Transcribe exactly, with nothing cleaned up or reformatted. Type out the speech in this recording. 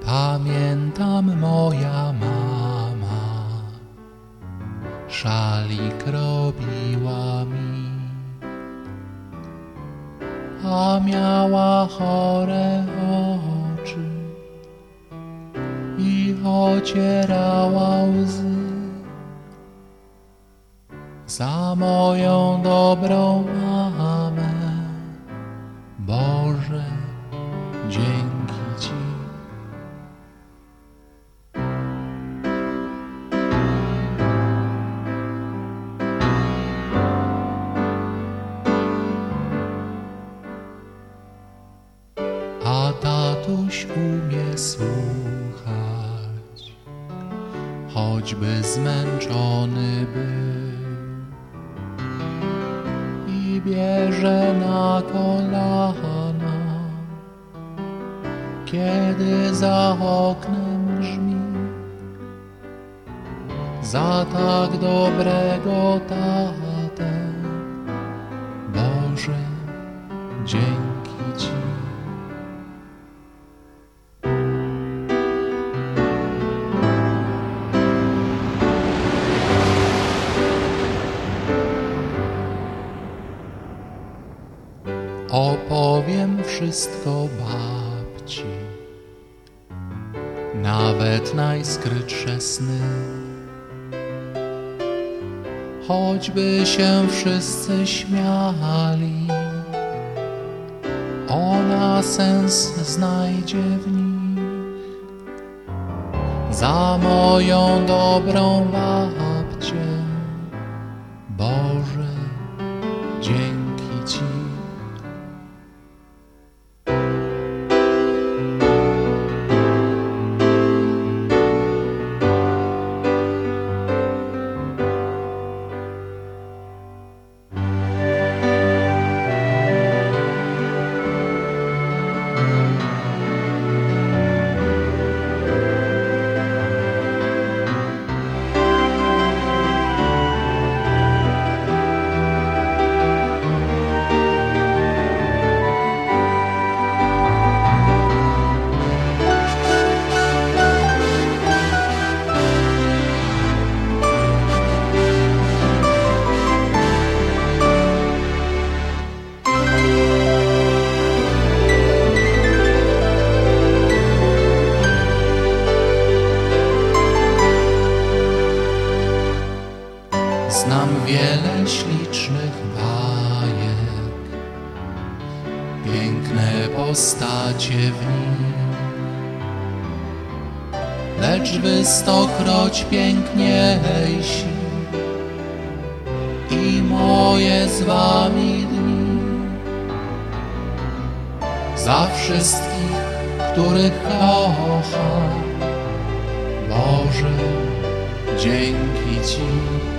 Pamiętam, moja mama szalik robiła mi, a miała chore oczy i ocierała łzy. Za moją dobrą mamę, Boże, dzięki Ci. A tatuś umie słuchać, choćby zmęczony był, i bierze na kolana, kiedy za oknem grzmi. Za tak dobrego tatę, Boże, dzięki Ci. Opowiem wszystko babci, nawet najskrytsze sny. Choćby się wszyscy śmiali, ona sens znajdzie w nich. Za moją dobrą babcię, Boże, dzięki Ci. Znam wiele ślicznych bajek, piękne postacie w nich, lecz wy stokroć piękniejsi i moje z wami dni. Za wszystkich, których kocham, Boże, dzięki Ci.